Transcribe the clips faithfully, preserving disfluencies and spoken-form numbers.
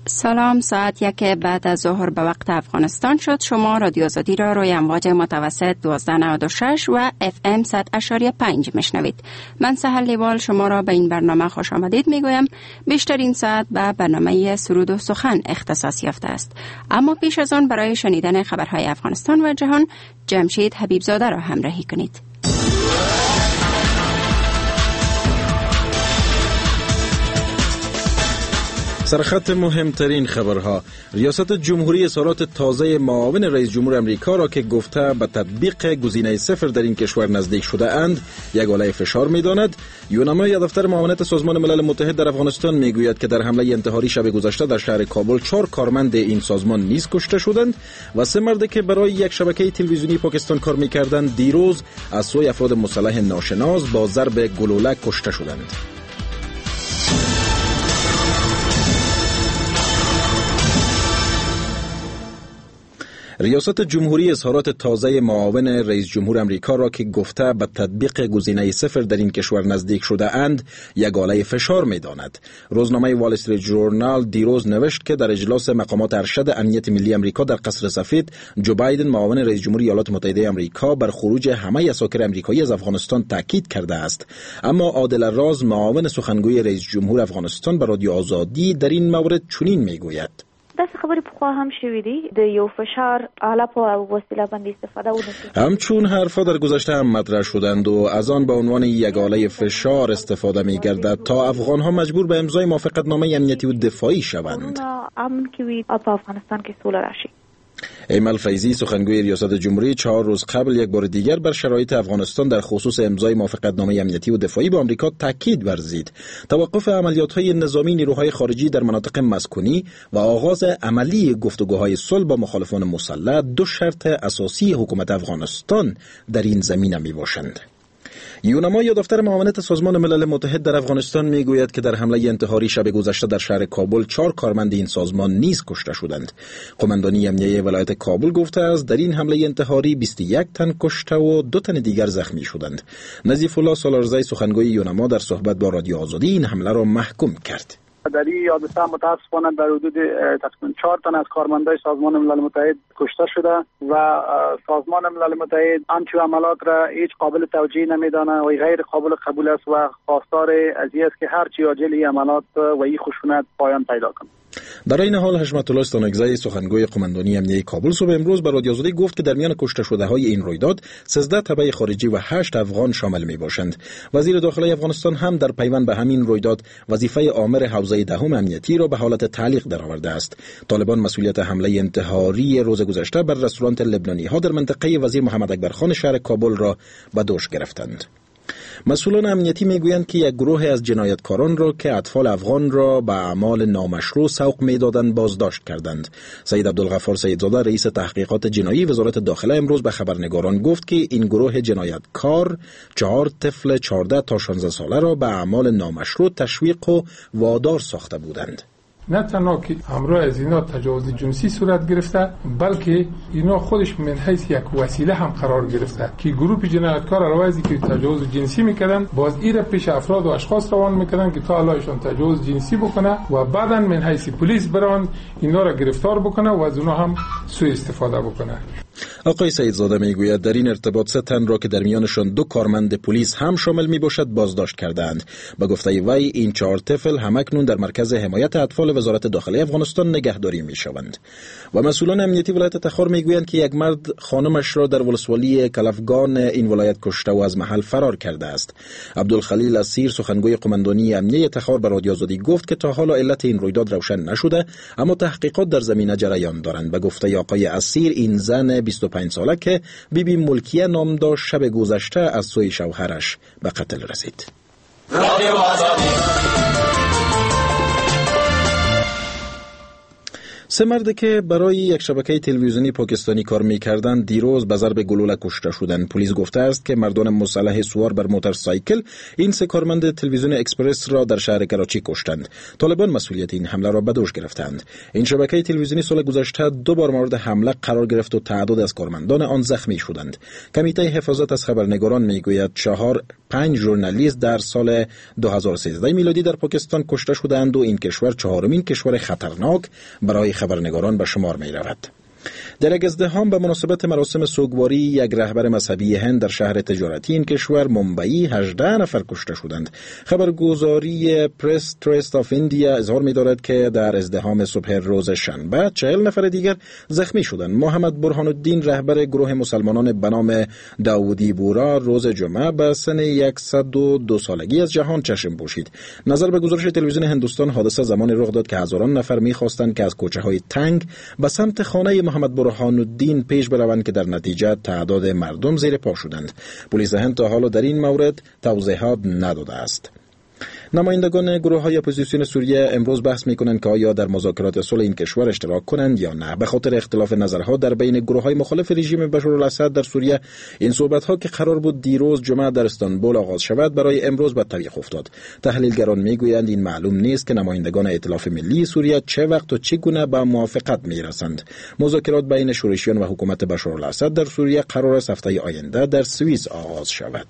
سلام، ساعت یک بعد از ظهر به وقت افغانستان شد. شما رادیو آزادی را روی امواج متوسط دوازده نود و شش و اف ام صد اشاری پنج میشنوید. من سهل لیوال شما را به این برنامه خوش آمدید میگویم. بیشترین ساعت به برنامه سرود و سخن اختصاص یافته است. اما پیش از آن برای شنیدن خبرهای افغانستان و جهان جمشید حبیبزاده را همراهی کنید. سرخط مهمترین خبرها: ریاست جمهوری اظهارات تازه معاون رئیس جمهور امریکا را که گفته به تطبیق گزینه صفر در این کشور نزدیک شده اند یک آله فشار می‌داند. یونما یا دفتر معاونت سازمان ملل متحد در افغانستان میگوید که در حمله انتحاری شب گذشته در شهر کابل چهار کارمند این سازمان نیز کشته شدند و سه مرد که برای یک شبکه تلویزیونی پاکستان کار می‌کردند دیروز از سوی افراد مسلح ناشناس با ضرب گلوله کشته شدند. ریاست جمهوری اظهارات تازه معاون رئیس جمهور امریکا را که گفته به تطبیق گزینه صفر در این کشور نزدیک شده اند یک آله فشار می‌داند. روزنامه وال استریت ژورنال دیروز نوشت که در اجلاس مقامات ارشد امنیت ملی امریکا در قصر سفید، جو بایدن معاون رئیس جمهور ایالات متحده امریکا بر خروج همه اساکر امریکایی از افغانستان تاکید کرده است. اما عادل راز معاون سخنگوی رئیس جمهور افغانستان به رادیو آزادی در این مورد چنین میگوید: داسې خبرې پخوا هم شوې دي د یو فشار آله په وسیله باندې استفاده ونشي. همچون حرفا در گذشته هم مطرح شدند و از آن به عنوان یک آله فشار استفاده می‌گردد تا افغان‌ها مجبور به امضای موافقتنامه امنیتی و دفاعی شوند. امن کې وي په افغانستان کې سوله راشي. ایمل فیضی سخنگوی ریاست جمهوری چهار روز قبل یک بار دیگر بر شرایط افغانستان در خصوص امضای موافقتنامه امنیتی و دفاعی با آمریکا تاکید ورزید. توقف عملیات‌های نظامی نیروهای خارجی در مناطق مسکونی و آغاز عملی گفتگوهای صلح با مخالفان مسلح دو شرط اساسی حکومت افغانستان در این زمینه میباشند. یونما یا دفتر معاونت سازمان ملل متحد در افغانستان میگوید که در حمله انتحاری شب گذشته در شهر کابل چهار کارمند این سازمان نیز کشته شدند. قماندانی امنیه ولایت کابل گفته است در این حمله انتحاری بیست و یک تن کشته و دو تن دیگر زخمی شدند. نظیف الله سالارزی سخنگوی یونما در صحبت با رادیو آزادی این حمله را محکوم کرد. در این حادثه متاسفانه در حدود تقریبا چهار تن از کارمندای سازمان ملل متحد کشته شده و سازمان ملل متحد همچون عملات را هیچ قابل توجیه نمیدانه و غیر قابل قبول است و خواستار از این است که هر چی عاجل این عملات و این خشونت پایان پیدا کنه. در این حال حشمت الله استانکزی سخنگوی قماندانی امنیه کابل صبح امروز به رادیو آزادی گفت که در میان کشته شده های این رویداد سیزده تبع خارجی و هشت افغان شامل می باشند. وزیر داخلی افغانستان هم در پیوند به همین رویداد وظیفه آمر حوزه دهم امنیتی را به حالت تعلیق درآورده است. طالبان مسئولیت حمله انتحاری روز گذشته بر رستوران لبنانی ها در منطقه وزیر محمد اکبر خان شهر کابل را به دوش گرفتند. مسئولان امنیتی میگویند که یک گروه از جنایتکاران را که اطفال افغان را به اعمال نامشروع سوق میدادند بازداشت کردند. سید عبدالغفار سیدزاده رئیس تحقیقات جنایی وزارت داخله امروز به خبرنگاران گفت که این گروه جنایتکار چهار طفل چهارده تا شانزده ساله را به اعمال نامشروع تشویق و وادار ساخته بودند. نه تنها که همراه از اینا تجاوز جنسی صورت گرفته، بلکه اینا خودش من حیث یک وسیله هم قرار گرفته که گروه جنایتکار علاوه که تجاوز جنسی میکردن باز ایره پیش افراد و اشخاص روان میکردن که تا علایشان تجاوز جنسی بکنه و بعداً من حیث پلیس بران اینا را گرفتار بکنه و از اونا هم سوء استفاده بکنه. آقای سیدزاده میگوید در این ارتباط سه تن را که در میانشان دو کارمند پلیس هم شامل میباشد بازداشت کردند. به گفته وی این چهار طفل همکنون در مرکز حمایت اطفال وزارت داخلی افغانستان نگهداری میشوند. و مسئولان امنیتی ولایت تخار میگویند که یک مرد خانمش را در ولسوالی کلفگان این ولایت کشته و از محل فرار کرده است. عبدالخلیل اسیر سخنگوی قماندانی امنیه تخار به رادیو آزادی گفت که تا حالا علت این رویداد روشن نشده، اما تحقیقات در زمینه جریان دارند. به گفته آقای اسیر این زن بیست و پنج ساله که بیبی ملکیه نام داشت شب گذشته از سوی شوهرش به قتل رسید. سه مرد که برای یک شبکه تلویزیونی پاکستانی کار می‌کردند دیروز به ضرب گلوله کشته شدند. پلیس گفته است که مردان مسلح سوار بر موتورسایکل این سه کارمند تلویزیون اکسپرس را در شهر کراچی کشتند. طالبان مسئولیت این حمله را به دوش گرفتند. این شبکه تلویزیونی سال گذشته دو بار مورد حمله قرار گرفت و تعداد از کارمندان آن زخمی شدند. کمیته حفاظت از خبرنگاران میگوید چهار پنج ژورنالیست در سال دو هزار و سیزده میلادی در پاکستان کشته شدند و این کشور چهارمین کشور خطرناک برای خبرنگاران به شمار می رود. در یک ازدحام به مناسبت مراسم سوگواری یک رهبر مذهبی هند در شهر تجارتی این کشور ممبئی هجده نفر کشته شدند. خبرگزاری پرس ترست آف اندیا اظهار می دارد که در ازدحام صبح روز شنبه چهل نفر دیگر زخمی شدند. محمد برهان الدین رهبر گروه مسلمانان به نام داودی بورا روز جمعه به سن صد و دو سالگی از جهان چشم پوشید. نظر به گزارش تلویزیون هندوستان حادثه زمان رخ داد که هزاران نفر می خواستند که از کوچه های تنگ به سمت خانه محمد برهان الدین پیش بروند که در نتیجه تعداد مردم زیر پا شدند. پلیس هند تا حالا در این مورد توضیحات نداده است. نمایندگان گروه های اپوزیسیون سوریه امروز بحث میکنند که آیا در مذاکرات صلح این کشور اشتراک کنند یا نه. به خاطر اختلاف نظرها در بین گروه های مخالف رژیم بشار الاسد در سوریه این صحبت ها که قرار بود دیروز جمعه در استانبول آغاز شود برای امروز به تعویق افتاد. تحلیلگران میگویند این معلوم نیست که نمایندگان ائتلاف ملی سوریه چه وقت و چگونه به موافقت میرسند. مذاکرات بین شورشیان و حکومت بشار الاسد در سوریه قرار است هفته آینده در سوئیس آغاز شود.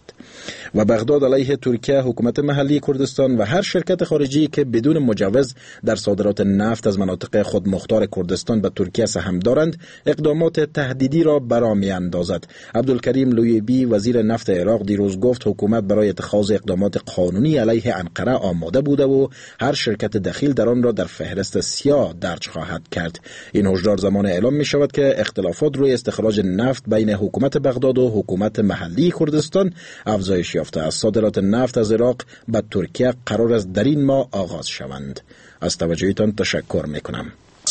و بغداد علیه ترکیه، حکومت محلی کردستان و هر شرکت خارجی که بدون مجوز در صادرات نفت از مناطق خود مختار کردستان به ترکیه سهم دارند اقدامات تهدیدی را برآمی اندازد. عبدالکریم لویبی وزیر نفت عراق دیروز گفت حکومت برای اتخاذ اقدامات قانونی علیه انقره آماده بوده و هر شرکت دخیل در آن را در فهرست سیاه درج خواهد کرد. این هشدار زمان اعلام می شود که اختلافات روی استخراج نفت بین حکومت بغداد و حکومت محلی کردستان افزایش یافته است. صادرات نفت از عراق به ترکیه قرار است در این ماه آغاز شوند. از توجهتان تشکر میکنم.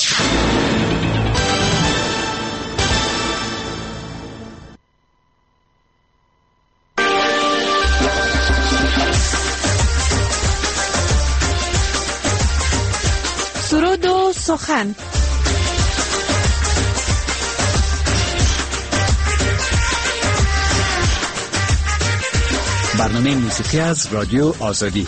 سرود و سخن. برنامه موسیقی از رادیو آزادی.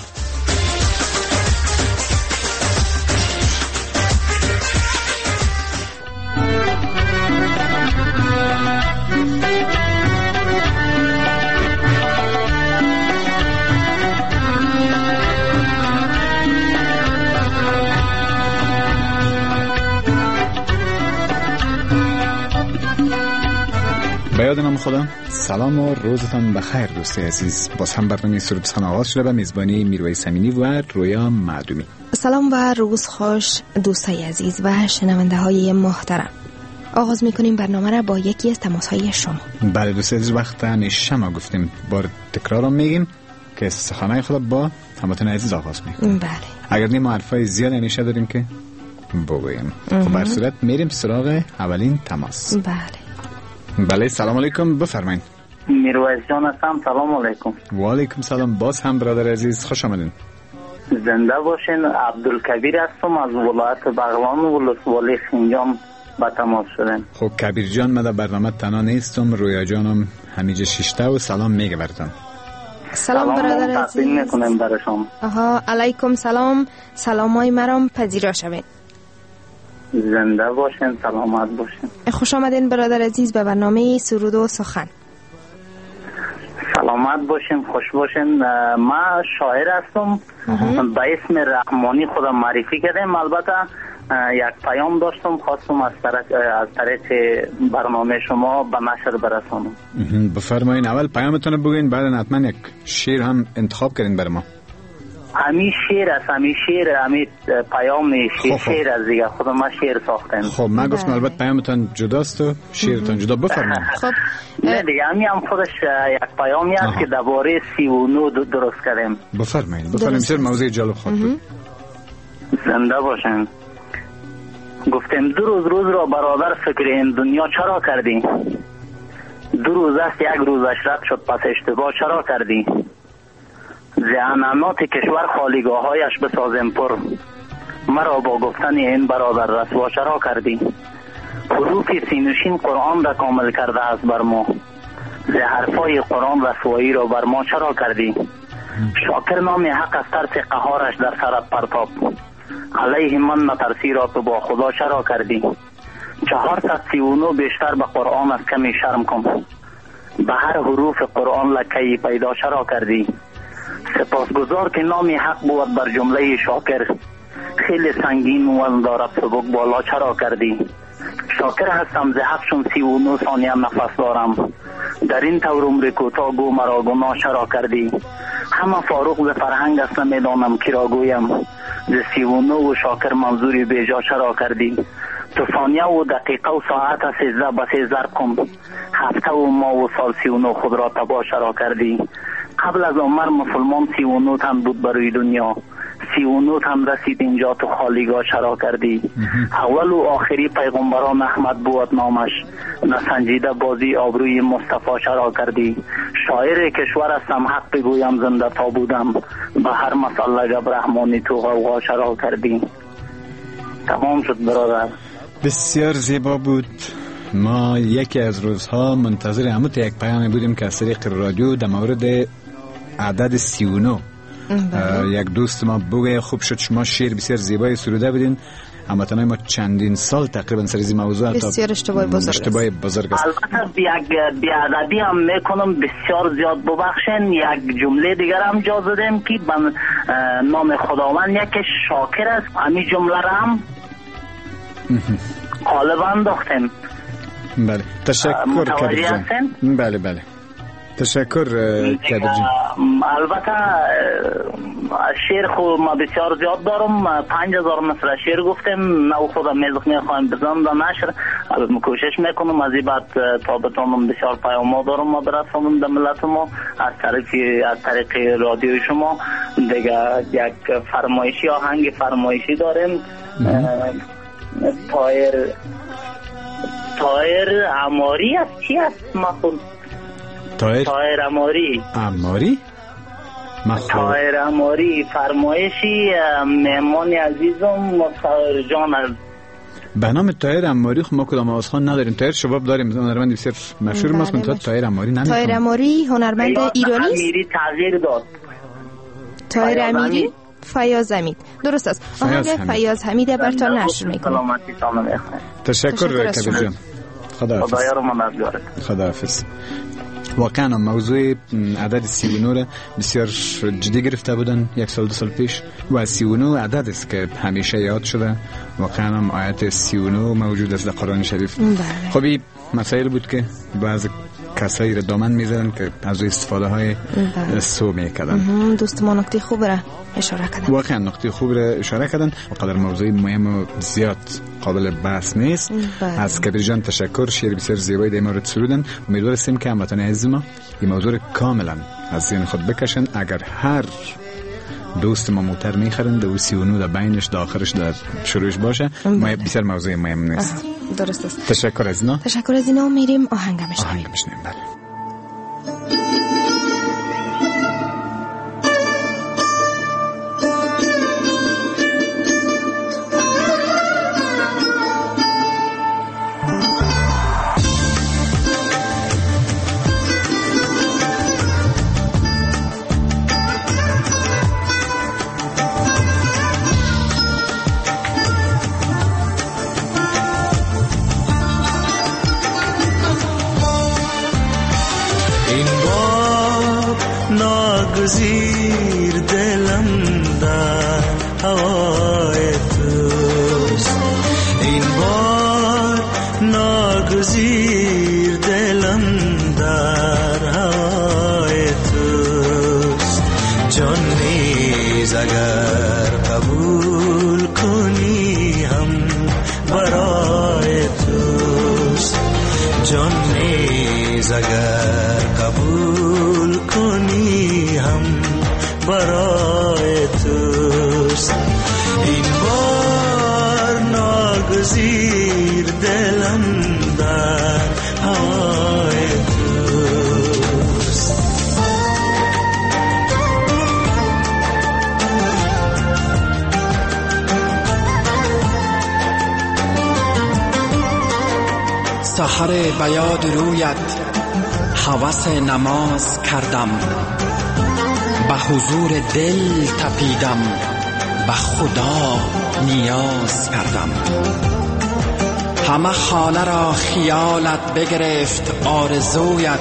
به یاد نام خدا. سلام و روزتان بخیر دوستای عزیز. باز هم برنامه سرود سخن آغاز شده به میزبانی میرویس امینی و رویا معدومی. سلام و روز خوش دوستای عزیز و شنونده های محترم. آغاز میکنیم برنامه را با یکی از تماس های شما. بله دوستای عزیز، وقت همیشه ما گفتیم بار تکرارم میگیم که سخنهای خود با هموطن عزیز آغاز میکنیم. بله. اگر نیم حرفای زیاد همیشه داریم که بگویم. خب بر صورت میریم سراغ اولین تماس. بله. بله سلام علیکم، بفرمایید. میرویس جان هستم. سلام علیکم. و علیکم سلام. باز هم برادر عزیز خوش آمدین. زنده باشین. عبدالکبیر هستم از ولایت بغلان و ولسوالی خنجان با تماس شدیم. خب کبیر جان، من در برنامه تنها نیستم، رویا جانم همیشه شیشته و سلام میگه براتون. سلام برادر عزیز. سلام میکنم برای شما. آها علیکم سلام. سلامای مرام پذیرا شوین. زنده باشین، سلامت باشین. خوش آمدین برادر عزیز به برنامه سرود و سخن. سلامت باشین، خوش باشین. من شاعر هستم. به اسم رحمانی خودم معرفی کردم. البته یک پیام داشتم خواستم از طریق از طریق برنامه شما به نشر برسانم. بفرمایین. اول پیامتون رو بگین، بعد حتما یک شعر هم انتخاب کردین برای ما. همی شعر است، همی شعر، همی پیام شعر, شعر از دیگه خودم ما شعر ساختم. خب من گفتم البته پیامتون جداست و شعرتون جدا. بفرمایید. خب نه دیگه همی هم خودش یک پیامی است که درباره سی و نه درست کردیم. بفرمایید. بفرمایید. شعر موضوع جالب خود بود. زنده باشین. گفتم دو روز روز را برادر فکر این دنیا چرا کردی؟ دو روز است یک روزش رد شد پس اشتباه چرا کردی؟ زعنانات کشور خالیگاه هایش بسازم پر، مرا با گفتن این برادر رسوا چرا کردی؟ حروف سینوشین قرآن را کامل کرده است بر ما، ز حرفای قرآن رسوایی را بر ما چرا کردی؟ شاکر نام حق از ترس قهارش در سرت پرتاب، علیه من نترسی را تو با خدا چرا کردی؟ چهارصد سی و نه بیشتر به قرآن از کمی شرم کن، به هر حروف قرآن لکهی پیدا چرا کردی؟ سپاسگزار که نام حق بود بر جمله شاکر، خیلی سنگین وزن دارد سبک بالا چرا کردی؟ شاکر هستم ز حق چون سی و نه ثانیه نفس دارم، در این طور عمر کوتاه گو مرا گناه چرا کردی؟ همه فاروق ز فرهنگ است نمیدانم کی را گویم، ز سی و نه و شاکر منظوری بیجا چرا کردی؟ تو ثانیه و دقیقه و ساعت سیزده به سه ضرب کن، هفته و ماه و سال سی و نه خود را تباه چرا کردی؟ قبل از عمر مسلمان سی و نه تن بود بروی دنیا، سی و نه تن رسید اینجا تو خالیگاه چرا کردی؟ اول و آخری پیغمبران احمد بود نامش، نسنجیده بازی آبروی مصطفی چرا کردی؟ شاعر کشور هستم حق بگویم زنده تا بودم، به هر مسئله گب رحمانی تو غوغا چرا کردی؟ تمام شد برادر. بسیار زیبا بود. ما یکی از روزها منتظر همون یک پیامی بودیم که از طریق رادیو در مورد عدد سی و نه یک دوست ما بگه خوب شد شما شعر بسیار زیبای سروده بودین، اما تنهای ما چندین سال تقریبا سریزی موضوع بسیار اشتباه بزرگ اشتباه بزرگ است. البته یک بیادبی هم میکنم بسیار زیاد ببخشن، یک جمله دیگر هم جا زدیم که به نام خداوند یک شاکر است، همین جمله را هم قالب انداختیم. بله تشکر کبیر جان. بله بله تشکر کبیر جان. البته شعر خود ما بسیار زیاد دارم، پنج هزار مصرع شعر گفتیم، نو خودم میزق میخوایم بزنم در نشر، البته کوشش میکنم از این بعد تا بتونم بسیار پیام دارم ما برسونم در ملت ما از طریق از طریق رادیو شما. دیگه یک فرمایشی آهنگ فرمایشی داریم، تایر تایر اماری است چی است مخون؟ تایر تایر اماری اماری تایر اماری فرمایشی مهمان عزیزم مصطفی جان است. به نام تایر اماری خب ما کدام آوازخوان نداریم. تایر شباب داریم، هنرمند بسیار مشهور ماست، من تایر اماری نمیدونم. تایر اماری هنرمند ایرانی است. امیری تغییر داد. تایر امیری فیاض حمید درست است. آهنگ فیاض حمید برتان نشر میکنم. تشکر کبیر جان. خدا حافظ. خدا حافظ. واقعا موضوع عدد سی و نه بسیار جدی گرفته بودن یک سال دو سال پیش و سی و نه عدد است که همیشه یاد شده. واقعا هم آیت سی و نه موجود است در قرآن شریف. خب این مسائل بود که بعض کسایی را دامن میزدن که از استفاده های سو میکردن. دوست ما نکته خوب را اشاره کردن، واقعا نکته خوب را اشاره کردن و قدر موضوع مهم و زیاد قابل بحث نیست. از کبیر جان تشکر، شعر بسیار زیبایی در مورد سرودن. امیدوار هستیم که هموطنان عزیز ما این موضوع کاملا از ذهن خود بکشن. اگر هر دوست ما موتر میخرن در سی و نه در بینش در آخرش در شروعش باشه، ما بسیار موضوع مهم نیست. درست است. تشکر از اینا. تشکر از اینا. میریم آهنگ بشنویم. آهنگ بشنویم. بله. زیر دلم در هوای توست، این بار ناگزیر دلم در هوای توست. جان نیز اگر قبول کنی هم برای توست، جان نیز اگر قبول کنی هم برای توست. این بار ناگزیر دلم در هوای توست. سحر بیاد رویت هوس نماز کردم، به حضور دل تپیدم، به خدا نیاز کردم. همه خانه را خیالت بگرفت آرزویت،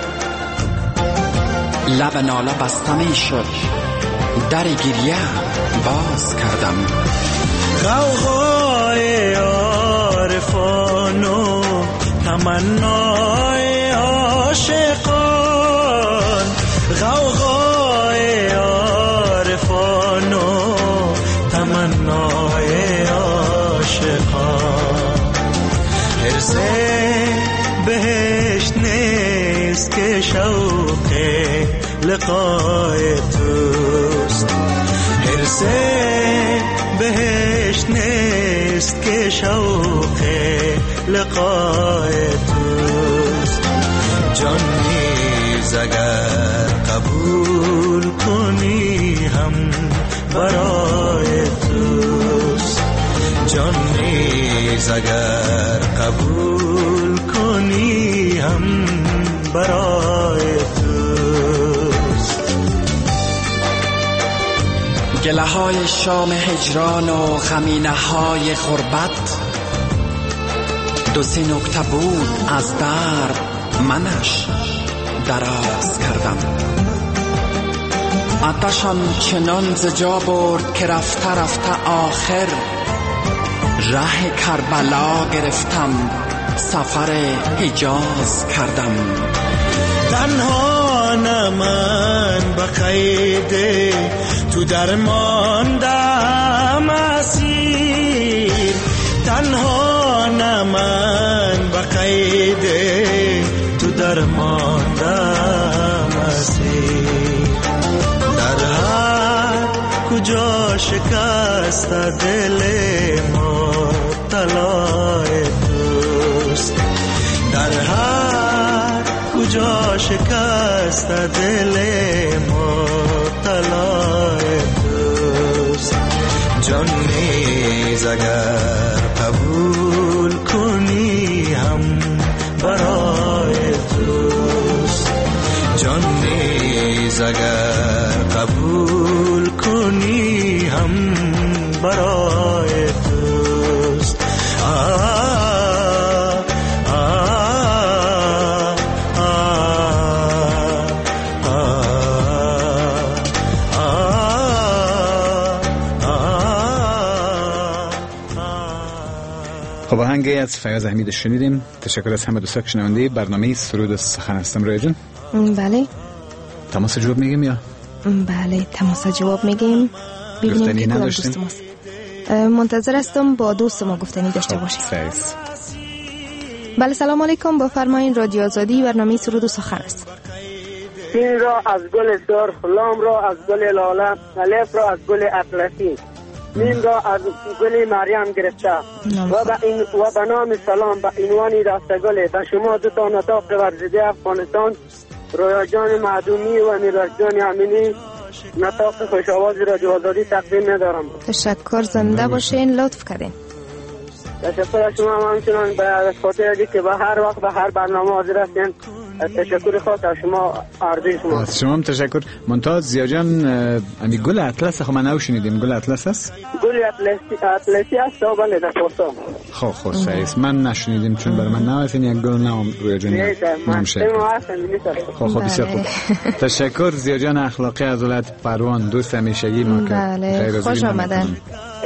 لب ناله بسته می شد، در گریه باز کردم. غوغای عارفان و تمنای عاشقان، غوغای عارفان و تمنای عاشقان. حرص بهشت نیست که شوق لقای توست، حرص بهشت نیست که شوق لقای توست. جان نیز اگر قبول کنی هم برای توست، جان نیز اگر قبول کنی هم برای توست. گله های شام هجران و غمینه های غربت، دو سه نکته بود از درد منش دراز کردم. آتشم چنان زجا برد که رفته رفته آخر ره کربلا گرفتم، سفر حجاز کردم. تنها نه من به قید تو درماندم اسیر، تنها نه من به قید تو درماندم اسیر. در هر کجا شکست دل مبتلای توست، در هر کجا شکست دل مبتلای توست. جان نیز اگر قبول کنی هم برای توست، جان نیز اگر قبول کنی هم برای توست. آه خب آهنگی از فیاض حمید شنیدیم. تشکر از همه دوستان که شنونده برنامه سرود سخن هستم. رویا جان بله تماس جواب میگیم یا؟ بله تماس جواب میگیم. ببینیم که کدام دوست ماست. منتظر هستم با دوست ما گفتنی داشته باشید. سعیس. بله سلام علیکم، با فرمایین رادیو آزادی برنامه سرود و سخن است. سین را از گل سرخ، لام را از گل لاله، الف را از گل اطلسی، میم را از گل مریم گرفته و به این و به نام سلام به عنوان دستگل به شما دو تا نطاق ورزیده افغانستان، رویا جان معدومی و میراج جان امینی نطاق خوش آوازی رادیو آزادی تقدیم ندارم. تشکر، زنده باشین، لطف کردین. تشکر از شما همچنان به خاطر که به هر وقت به هر برنامه حاضر هستین. تشکر خاص از شما، عرضی شما. از شما هم تشکر. منتها زیا جان امی گل اطلس خب من نشنیدیم. گل اطلس است؟ گل اطلسی اطلسی است و بله در پرسا. خب خب سعیس من نشنیدیم چون برای من نواسین یک گل نام روی جان نمیشه. خب خب بسیار خوب. تشکر زیا جان اخلاقی از ولایت پروان، دوست همیشگی ما که بله خوش آمدن.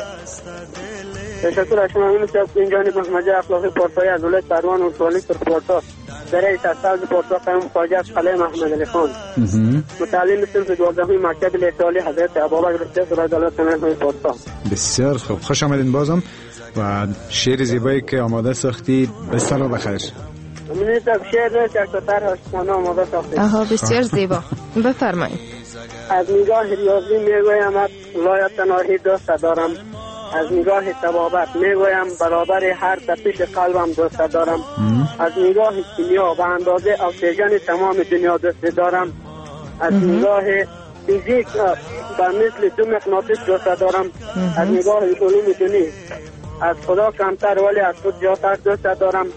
تشکر از شما. من از این جانب مجمع اخلاقی پورتای از ولایت پروان و سوالی سر پورتا در تاساز پورتا قائم خواجه قلعه محمد علی خان، متعلم صنف دوازدهم مکتب لیسالی حضرت ابوبکر صدیق رضی الله عنه پورتا. بسیار خوب، خوش آمدین بازم و شعر زیبایی که آماده ساختی بسیار بخیر. من از شعر یک طرح شما آماده ساختی. آها بسیار زیبا، بفرمایید. از نگاه ریاضی میگویم لایت تناهی دوست دارم، از نگاه طبابت میگویم برابر هر تپش قلبم دوست دارم، از نگاه کیمیا به اندازه اکسیژن تمام دنیا دوست دارم، از نگاه فیزیک به مثل دو مغناطیس دوست دارم، از نگاه علوم دینی از خدا کمتر ولی از خود زیادتر دوست دارم،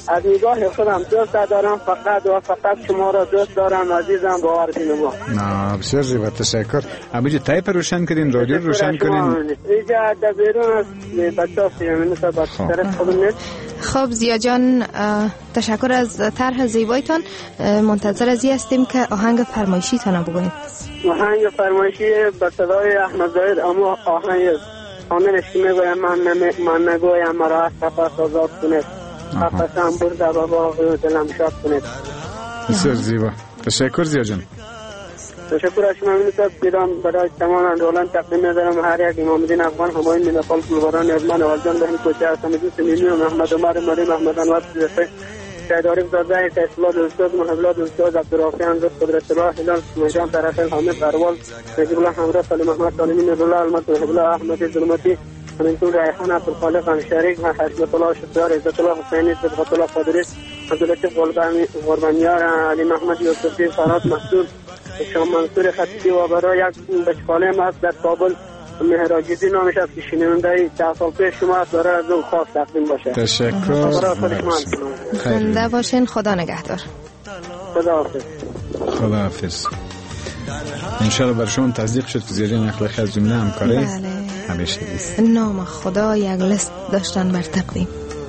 از نگاه خودم دوست دارم، فقط و فقط شما را دوست دارم عزیزم، باور کنید ما. نه بسیار زیبا، تشکر. ابوجی تایپ روشن کردین، رادیو روشن کردین. اینجا در بیرون است، بچه‌ها فهمیدن تا طرف خودم نیست. خب زیا جان، تشکر از طرح زیبایتان. منتظر ازی هستیم که آهنگ فرمایشی تان بگویید. آهنگ فرمایشی به صدای احمد زاهد، اما آهنگ آمنش که میگویم من, من نگویم مرا از سپس آزاد کنید، سپسم برده بابا و دلم شاد کنید. بسیار زیبا، تشکر زیا جان. تشکر از شما. می‌تونم بیرام برای تمام اندولان تقدیم می‌دارم هر یک امام الدین افغان، همایون من نفال کلبران ازمان والجان بهن کوچه هستم دوست میمی و محمد عمر مری محمد انوار سیزفه شاید عارف زاده تحصیلات استاد محبلات استاد عبدالرافی انزد قدرت الله هلال سمیجان طرف حامد اروال نجیب الله حمرا سالی محمد سالمی نبولا علمت محبلا احمد ظلمتی همینطور ریحان عبدالخالق انشاریک حشمت الله شدار عزت الله حسینی صدقات الله قادری عبداللطیف قربانیار علی محمد یوسفی فراد محسود شام منصور خطیبی و برای یک بچه‌خاله ما در کابل مهراجیدی نامش است که شنونده ده سال پیش شما داره از اون خاص تقدیم باشه. تشکر. زنده باشین، خدا نگهدار. خدا حافظ. خدا حافظ. انشالله بر شما تصدیق شد که زیرین اخلاقی از جمله همکاری همیشه است. نام خدا یک لیست داشتن بر تقدیم.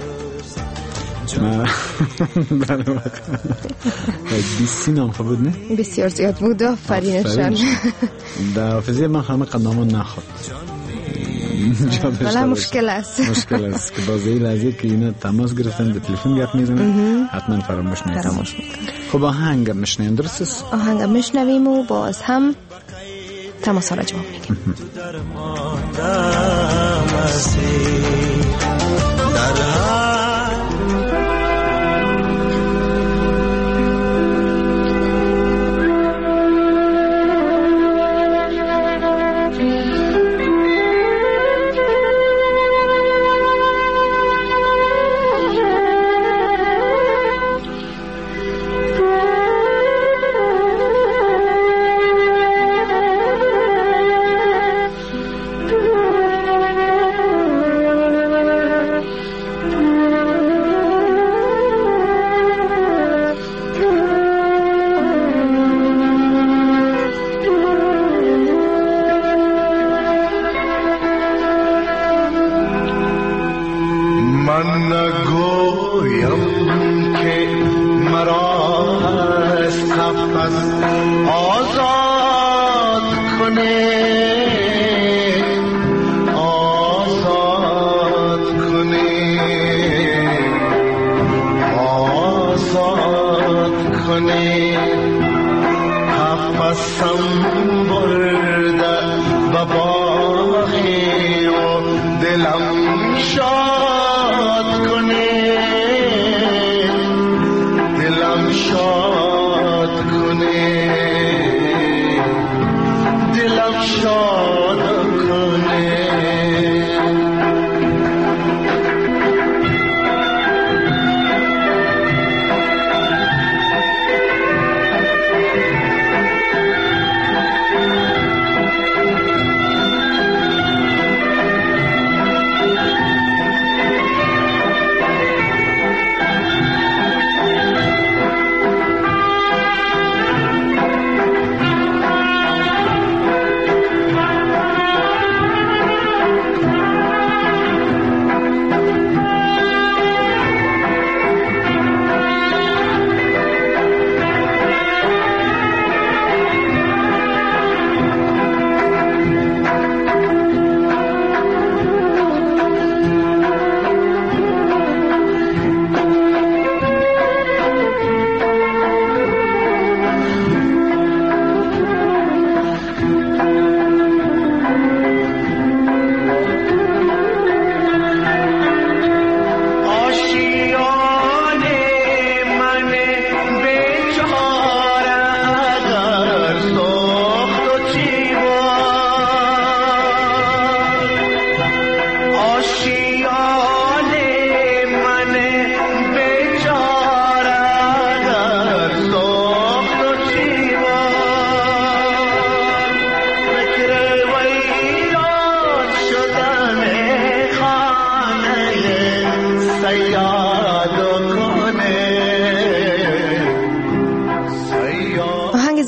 ما بله بیستی نام خود نه؟ بسیار زیاد بود. آفرینشان. در حافظه من همه قدامان نخواد. حالا مشکل است. مشکل است که بازی لحظه که اینا تماس گرفتن به تلفن گپ میزنن حتما فراموش میکنن. فراموش میکنن. خب آهنگ میشنویم، درست است؟ آهنگ میشنویم و باز هم تماس را جواب میگیم.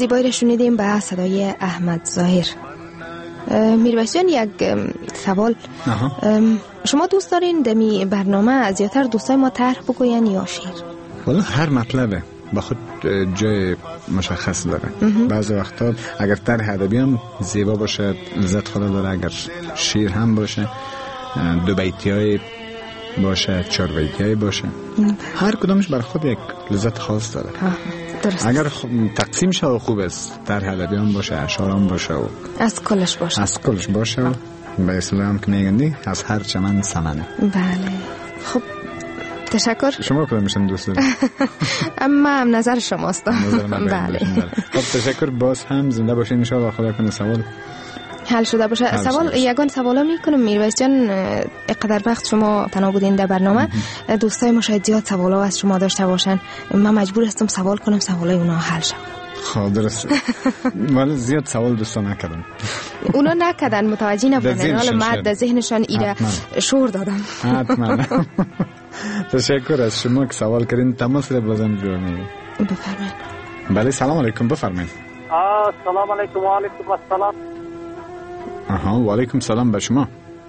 زیبایی را شنیدیم به صدای احمد ظاهر. میرویس جان، یک سوال. شما دوست دارین دمی برنامه زیادتر دوستای ما طرح بگوین یا شعر؟ والا هر مطلبه به خود جای مشخص داره. بعضی وقتا اگر طرح ادبی هم زیبا باشه لذت خود داره، اگر شعر هم باشه، دو بیتیای باشه، چهار بیتیای باشه، هر کدامش بر خود یک لذت خاص داره. درست. اگر تقسیم شد خوب است، طرح ادبی هم باشه، اشعار هم باشه و از کلش باشه از کلش باشه و به اصطلاح هم که میگندی از هر چمن سمنه. بله. خب تشکر. شما کدام میشن دوست دارید؟ اما هم نظر شماست. بله. خب تشکر. باز هم زنده باشین ان شاء الله. خدا کنه سوال حل شده باشه. حل سوال شده. یگان سوالا میکنم میرویس جان، اقدر وقت شما تنها بودین در برنامه، دوستای ما شاید زیاد سوالا از شما داشته باشن، من مجبور هستم سوال کنم سوالای اونا حل شد. خب درست. ولی زیاد سوال دوستا نکردن. اونا نکردن، متوجه نبودن، حالا من در ذهنشان ایره شور دادم. حتما. تشکر از شما که سوال کردین. تماس را بازم جور میگم. بفرمایید. بله سلام علیکم. بفرمایید. سلام علیکم. و علیکم السلام. آها و علیکم سلام به شما.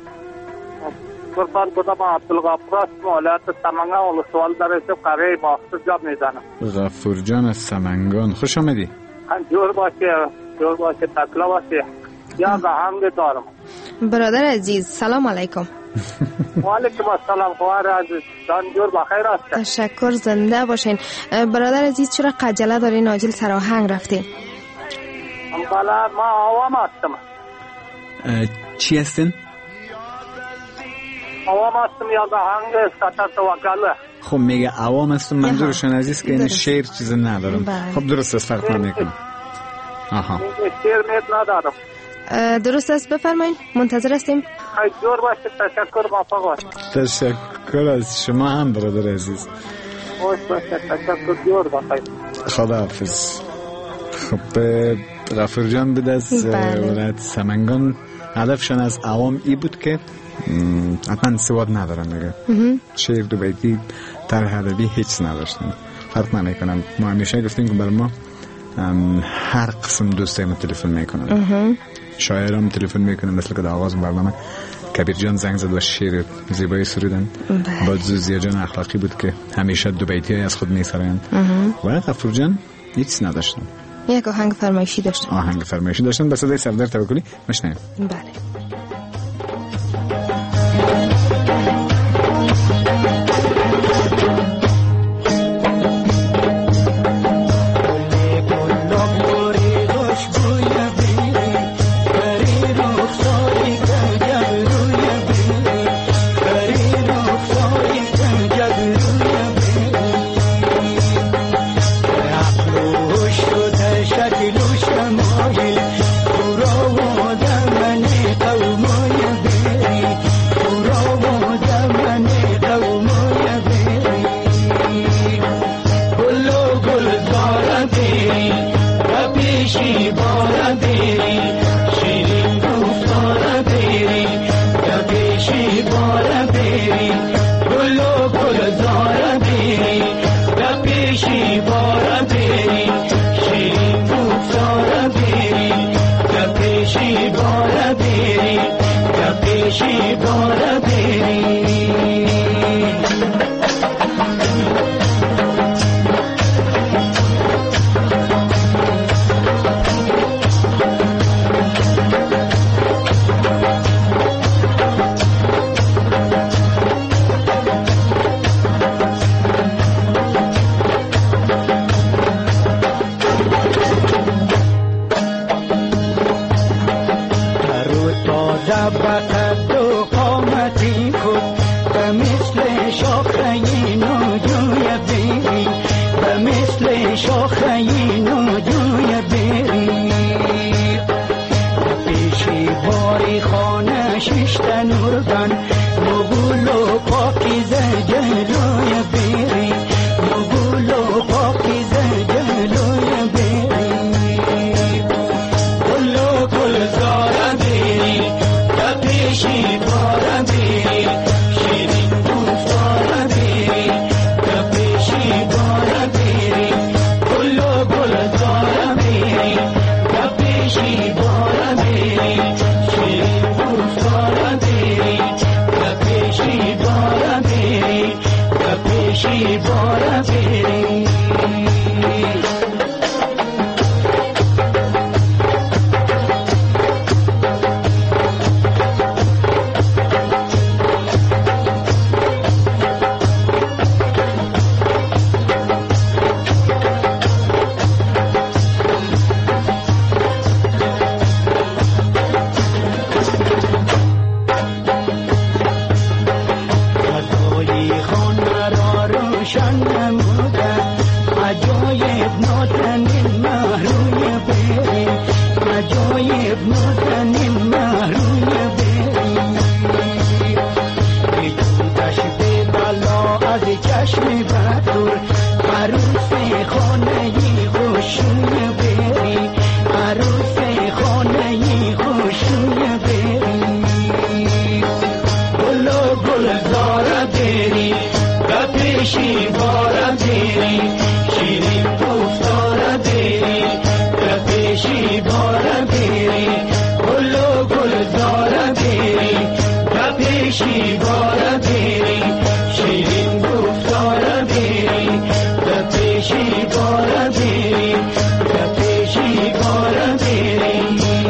قربان خدا، ما عبدالغفور هستم، ولایت سمنگان، ولسوال در رئیس قریه ماخص جاب میزنم. غفور جان از سمنگان، خوش آمدی. جور باشه، جور باشه، تکلا باشه. یا به هم دارم. برادر عزیز سلام علیکم. و علیکم السلام. خوار عزیز جان، جور بخیر هست. تشکر، زنده باشین. برادر عزیز چرا عجله دارین عاجل سر آهنگ رفتین؟ بالا ما عوام هستم. چی هستین؟ عوام هستم یا به هنگ سطح توکله. خب میگه عوام هستم، منظورشون عزیز که این شعر چیز ندارم. خب درست است، فرق نمیکنه. آها شعر میت ندارم. درست است، بفرمایید، منتظر هستیم. جور باشه. تشکر موفق باشید. تشکر از شما هم برادر عزیز. خوش باشه. تشکر. جور بخیر. خداحافظ. خب غفور جان بود از ولایت سمنگان، هدفشان از عوام ای بود که حتما سواد ندارن دیگه، شعر دو بیتی طرح ادبی هیچ نداشتن. فرق نمیکنم. ما همیشه گفتیم که برای ما هر قسم دوستای ما تلفن میکنن، شاعرام تلفن میکنن، مثل که در آغاز برنامه کبیر جان زنگ زد و شعر زیبایی سرودن. بعد زوزیا جان اخلاقی بود که همیشه دو بیتی از خود میسرایند و غفور جان هیچ نداشتن. یک آهنگ فرمایشی داشتن. آهنگ فرمایشی داشتن به صدای سردار توکلی. مشنیم. بله. Baka to از چشم بدور عروس خانه خوشوی بری عروس خانه خوشوی بری گل و گلزار بری و پیشی بار بری شیرین گفتار بری و پیشی بار بری گل و گلزار بری و پیشی بار بری شیرین گفتار بری و پیشی بار بری و پیشی بار بری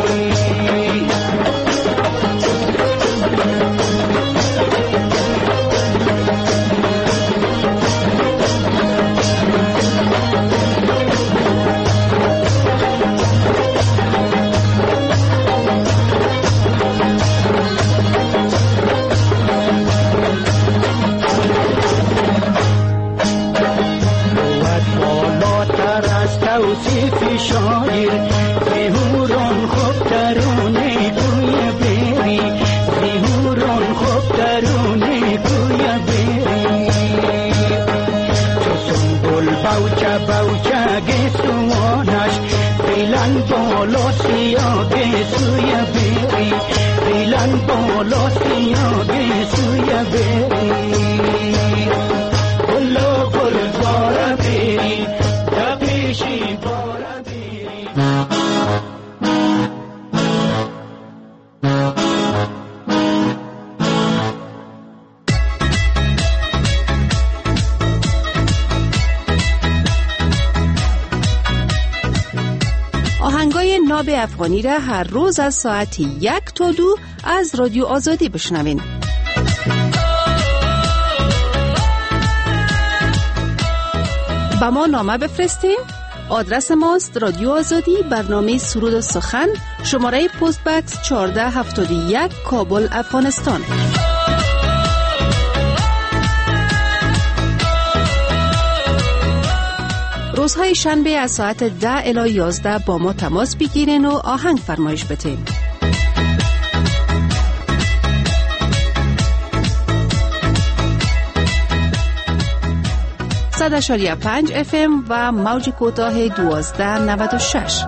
توصیف شایر زیهوران خوب ترونه کوی بری زیهوران خوب ترونه کوی بری تو سنبول باوچه باوچه گسوانش بیلن بالا سیاه سوی بری بیلن بالا سیاه سوی بری گلو گلزار بری آهنگای ناب افغانی را هر روز از ساعت یک تا دو از رادیو آزادی بشنوین. با ما نامه بفرستین. آدرس ماست رادیو آزادی، برنامه سرود و سخن، شماره پست بکس چهارده هفتاد و یک، کابل، افغانستان. روزهای شنبه از ساعت ده الی یازده با ما تماس بگیرین و آهنگ فرمایش بتین. صد اشاریه پنج اف ام و موج کوتاه دوازده نود و شش.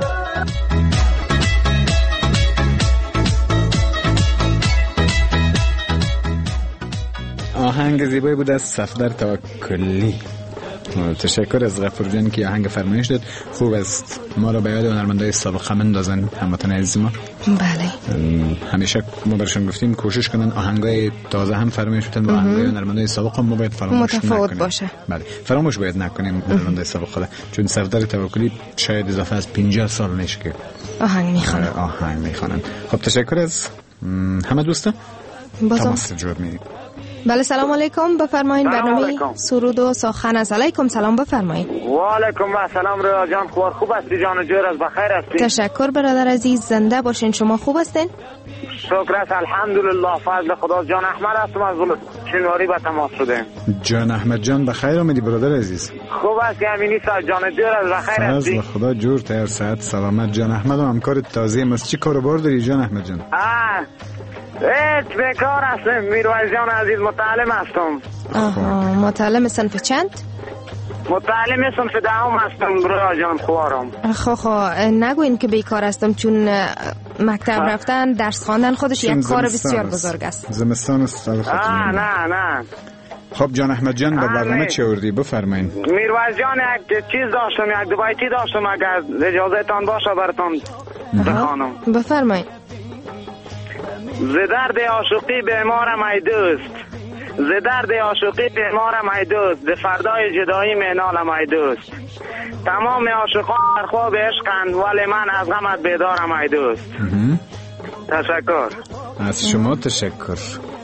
آهنگ زیبایی بود از صفدر توکلی. تشکر از غفور جان که آهنگ فرمایش داد. خوب است ما را به یاد هنرمندای سابق اندازن هموطن عزیز ما. بله. همیشه ما برشون گفتیم کوشش کنن آهنگای تازه هم فرمایش بدن و آهنگای هنرمندای سابق هم ما باید فراموش نکنیم. متفاوت باشه. بله. فراموش باید نکنیم هنرمندای سابق خدا، چون صفدر توکلی شاید اضافه از پنجاه سال نشه که آهنگ میخوانن. آهنگ میخوانن. خب تشکر از همه دوستا. تماس جور می بله سلام علیکم، بفرمایید. برنامه سرود و سخن است. علیکم سلام، بفرمایید. و علیکم السلام. رضا جان خوار خوب هستی؟ جان جور از بخیر هستی؟ تشکر برادر عزیز، زنده باشین. شما خوب هستین؟ شکر است الحمدلله، فضل خدا. جان احمد هستم از شنواری به تماس شدیم. جان احمد جان بخیر آمدی برادر عزیز. خوب هستی امینی صاحب؟ جان جور از بخیر هستی؟ فضل خدا جور تر صحت سلامت. جان احمد هم همکار تازه ماست. چی کاروبار داری جان احمد جان؟ آه ایت بیکار هستم میرویز جان عزیز، متعلم هستم. آها، متعلم صنف چند؟ متعلم صنف دهم هستم برای جان خوارم. خب خب نگوین که بیکار هستم، چون مکتب رفتن درس خواندن خودش یک کار بسیار بزرگ است. زمستان است. آه نه نه. خب جان احمد جان به برنامه چی آوردی؟ بفرمایید. میرویز جان یک چیز داشتم، یک دو بیتی داشتم، اگر اجازه تان باشه براتون بخوانم. بفرمایید. ز درد عاشقی بیمارم ای دوست، ز درد عاشقی بیمارم ای دوست، ز فردای جدایی مینالم ای دوست. تمام عاشقان در خواب عشقند ولی من از غمت بیدارم ای دوست. تشکر از شما. تشکر.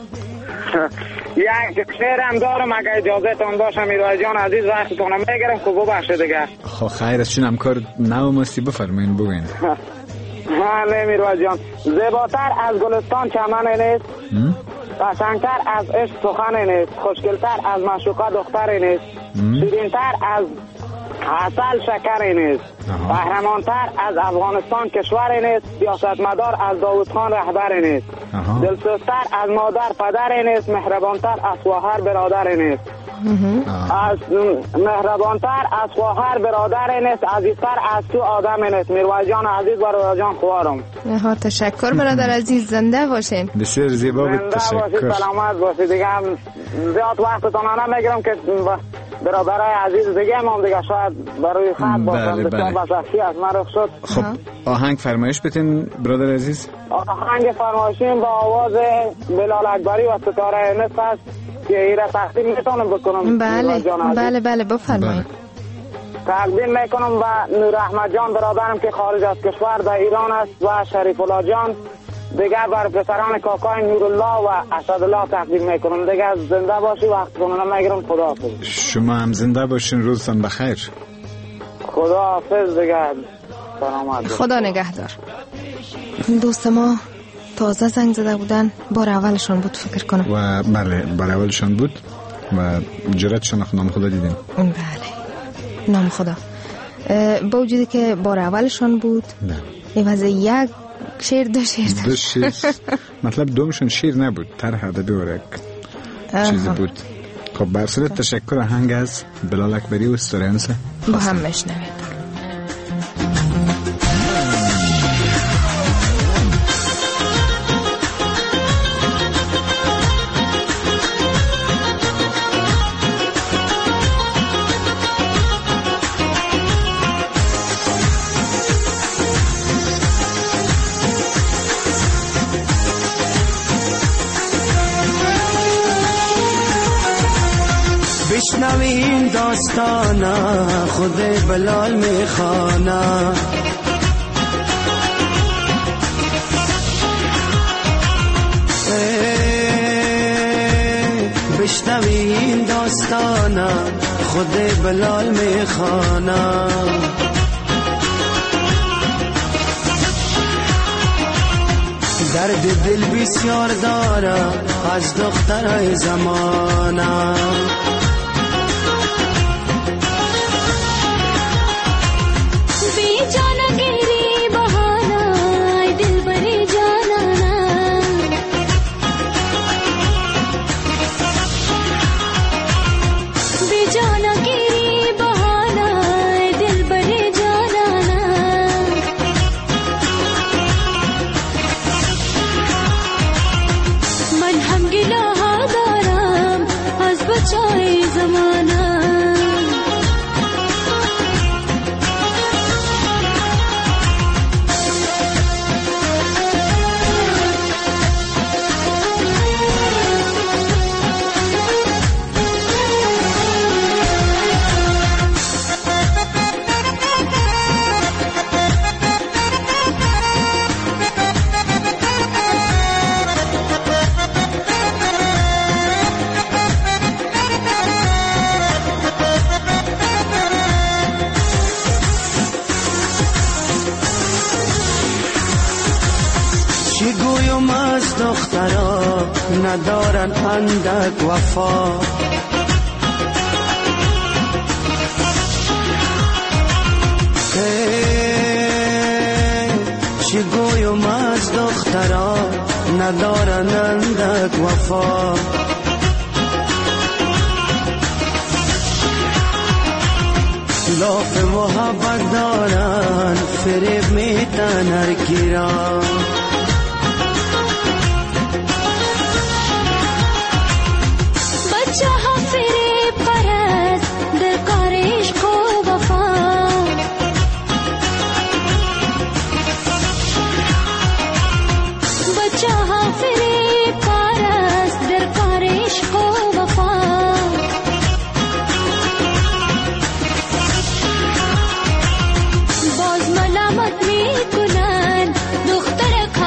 یک شعرم دارم اگر اجازه تان باشه میرویز جان عزیز، وقتتون میگیرم که ببخشید دیگه. خب خیر است، چون همکار نو مستی بفرمایید بگوین. ها میرویز جان، زیباتر از گلستان چمن نیست، قشنگتر از عشق سخن نیست، خوشگلتر از معشوقه دختر نیست، شیرینتر از اصل شکر نیست. قهرمانتر از افغانستان کشور نیست. سیاستمدار از داوود خان رهبر نیست. دلسوزتر از مادر پدر نیست. مهربانتر از خواهر برادر نیست. از مهربانتر از خواهر برادر نیست. عزیزتر از تو آدم نیست. میرویس جان عزیز و رویا جان خوارم. ها تشکر برادر عزیز، زنده باشین. بسیار زیبا بود، تشکر. زنده باشید، سلامت باشید. دیگه هم زیاد وقتتون نمیگیرم که برادرای عزیز دیگه هم دیگه شاید برای خط باشم. بسیار بسختی از من رخ شد. خب آهنگ فرمایش بتین برادر عزیز. آهنگ فرمایشیم با آواز بلال اکبری و ستاره نصف است که ایره تقدیم میتونم بکنم. بله بله بله بفرمایید. تقدیم میکنم و نور احمد جان برادرم که خارج از کشور در ایران است و شریف الله جان دیگه بر پسران کاکای نورالله و اسدالله تقدیم میکنم. دیگه زنده باشی، وقت کنم نمیگیرم. خداحافظ. شما هم زنده باشین، روزتان بخیر. خداحافظ دیگه. سلامت. خدا نگهدار. دوست ما تازه زنگ زده بودن، بار اولشون بود فکر کنم. و بله بار اولشون بود و جرأتشون نام خدا دیدیم. بله نام خدا. با وجودی که بار اولشون بود عوض یک شیر دو شیر دو شیر مطلب دومشون شیر نبود، طرح ادبی و چیزی بود. خب برصورت تشکر. آهنگ از بلال اکبری و ستاره نصف با هم میشنویم. بشنوین داستانا خود بلال میخوانا، بشنوین داستانا خود بلال میخوانا. درد دل بسیار داره از دخترای زمانه، ندارن اندک وفا، چی گویم از دخترا ندارن اندک وفا. لاف محبت دارن فریب میتن هر گیران، جها فریب پرست در کار عشق و وفا، بچه‌ها فریب پرست در کار عشق و وفا. باز ملامت میکنن دختر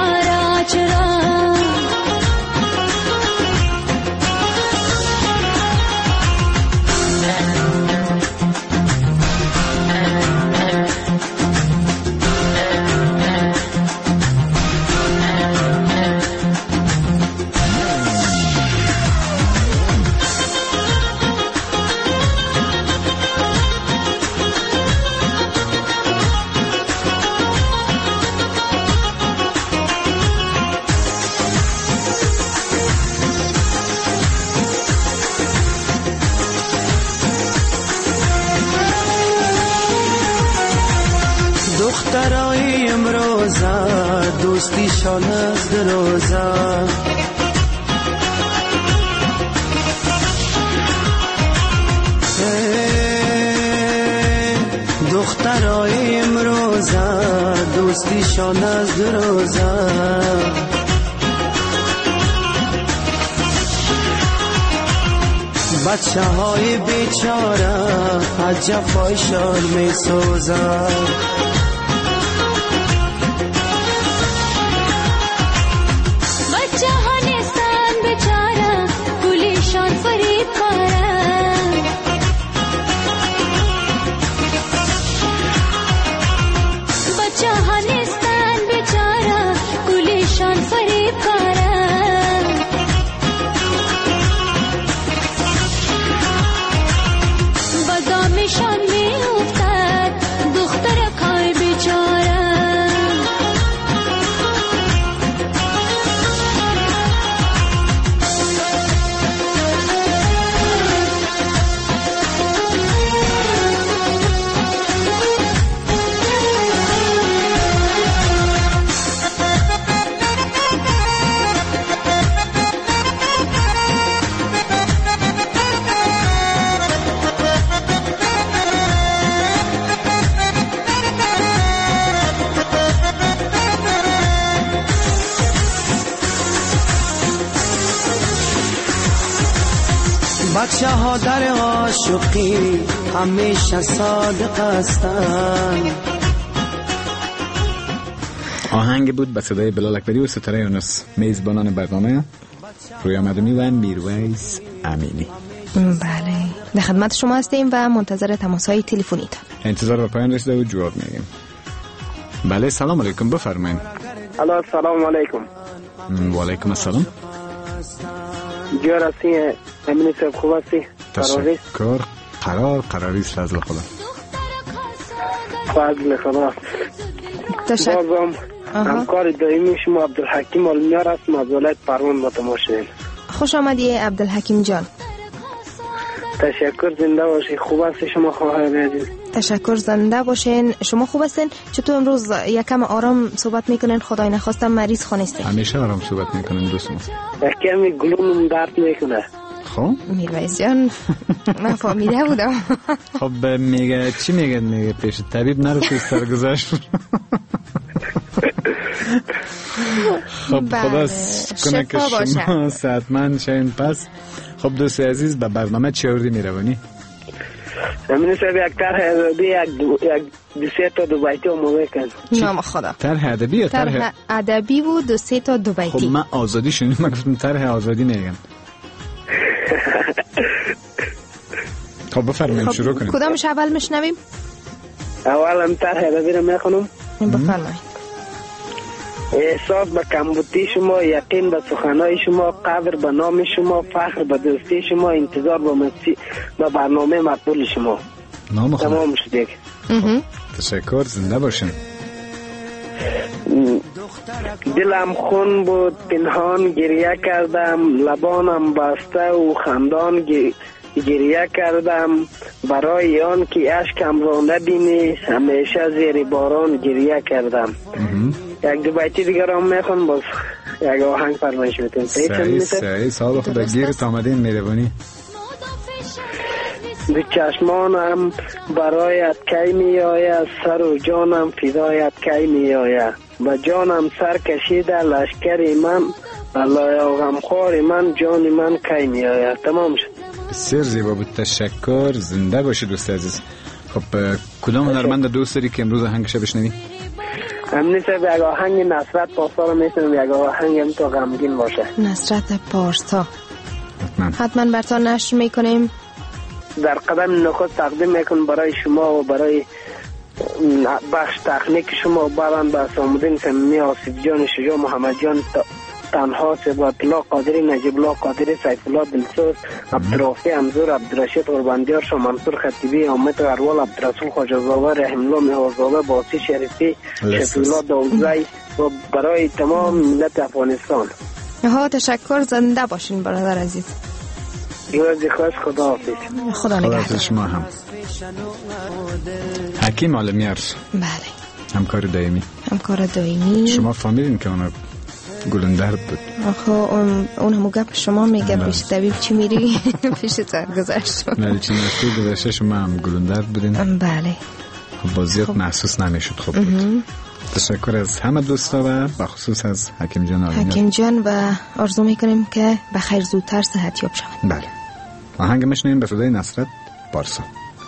دخترای امروزه دوستیشان از دروزه دخترای امروزه دوستیشان از دروزه بچه های بیچاره از جفایشان می سوزن بچه ها نیستن بیچاره گلیشان فریب کارن بچه ها نیستن بیچاره گلیشان فریب کارن بازامیشان می افتد دختر کای بیچاره بچه ها در عاشقی همیشه صادق هستند. آهنگ بود به صدای بلال اکبری و ستاره یونس، میزبانان برنامه رویا مدنی و میرویس امینی. بله، در خدمت شما هستیم و منتظر تماس‌های تلفنیتان. انتظار به پایان رسیده و جواب میگیم. بله، سلام علیکم، بفرمایید. الو، سلام علیکم. و علیکم السلام. جور هستی امینی صاحب، خوب هستی؟ تشکر. قرار قراریست فضل خدا. فضل خدا. تشکر. بازم همکار دائمی شما عبدالحکیم آلمیار هستم از ولایت پروان با تماشایین. خوش آمدی عبدالحکیم جان. تشکر، زنده باشی. خوب هستی شما خواهر عزیز؟ تشکر، زنده باشین. شما خوب هستین؟ چطور امروز یکم آرام صحبت میکنین؟ خدای نخواستم مریض خونستین. همیشه آرام صحبت میکنین دوستم. یکمی گلوم درد میکنه. خب میرویس جان، من فهمیده بودم. خب میگه چی میگه؟ میگه پیش طبیب نرو توی سرگذشت. خب خدا کنه که شما صحتمند شین. پس خب دوست عزیز، به برنامه چه اردی میروانی؟ امین صاحب یک طرح ادبی یک دو سه تا دو بیتی آماده کن. نام خدا. طرح ادبی یا طرح ادبی بود دو سه تا دو بیتی. خب من آزادی شنیدم، من گفتم طرح آزادی میگم. خب بفرمایید، شروع کنیم. کدامش اول میشنویم؟ اولم طرح ادبی رو میخونم. بفرمایید. احساس به کمبودی شما، یقین به سخنهای شما، قدر به نام شما، فخر به دوستی شما، انتظار به مستی به برنامه مقبول شما. نام خدا. تمام شد دیگه. تشکر، زنده باشین. دلم خون بود پنهان گریه کردم، لبانم بسته و خندان گریه کردم، برای آن که اشکم را نبینی همیشه زیر باران گریه کردم. یک دو بیتی دیگر هم میخون، باز یک آهنگ فرمایش میتونیم. سعی سعی سال خدا گیرت آمدین میروانی. دو چشمانم برایت کی می آید، سر و جانم فدایت کی می آید، و جانم سر کشیده لشکر من، الله غمخوار من جان من کی می آید. تمام شد. بسیار زیبا بود، تشکر، زنده باشی دوست عزیز. خب کدام هنرمند دوست داری که امروز آهنگش بشنوی؟ امنی صاحب یک آهنگ نصرت پارسا رو میتونم، یک آهنگ هم تو غمگین باشه. نصرت پارسا حتما حتما برتا نشر میکنیم. در قدم نخست تقدیم میکنم برای شما و برای بخش تکنیک شما، بران به سامودین سمیمی، آصف جان شجاع، محمد جان تنها، سبات الله قادری، نجیب الله قادری، سیف الله دلسوز، عبدالرافی امزور، عبدالرشید قرباندیار، شاه منصور خطیبی، حامد غروال، عبدالرسول خواجه‌زاده، رحیم الله مهرزاده، باسی شریفی، شفیع الله داوودزی و برای تمام ملت افغانستان. ها تشکر، زنده باشین برادر عزیز. یوزی خوش، خدا حافظ. خدا نگهدار. شما هم. حکیم آلمیار. بله. همکار دائمی. همکار دائمی. شما فهمیدین که اون گلندرد بود؟ آخه اون اون همو گپ شما میگه پیش طبیب چی میری پیش سرگذشت. نه چی نشد گذشته شما هم گلندرد بودین؟ بله. خب بازیات خب. محسوس نمیشد. خوب بود. تشکر از همه دوستا و بخصوص از حکیم جان آلینور. حکیم جان و آرزو میکنیم که بخیر زودتر صحت یاب شوند. بله. آهنگ میشنویم به صدای نصرت پارسا.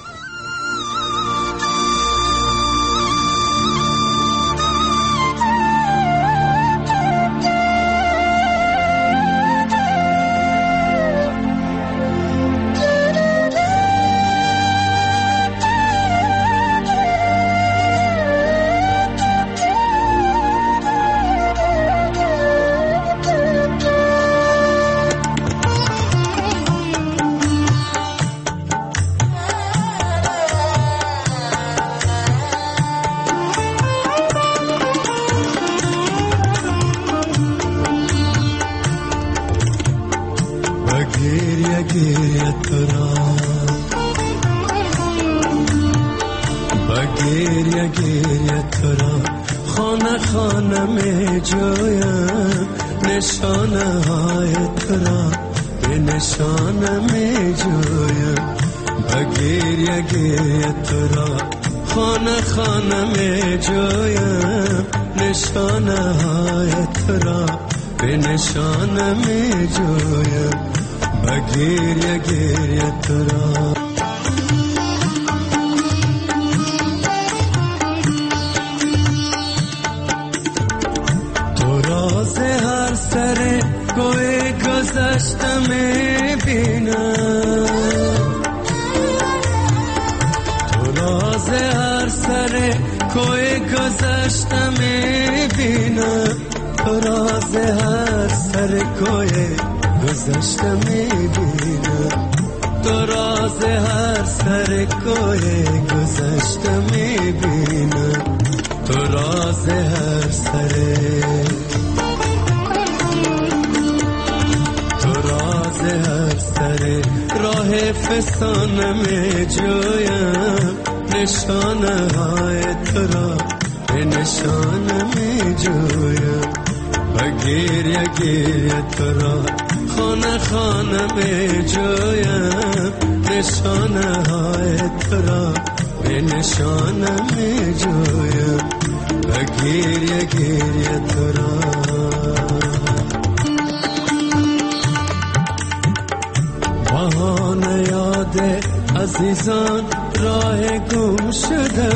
عزیزان راه گم شده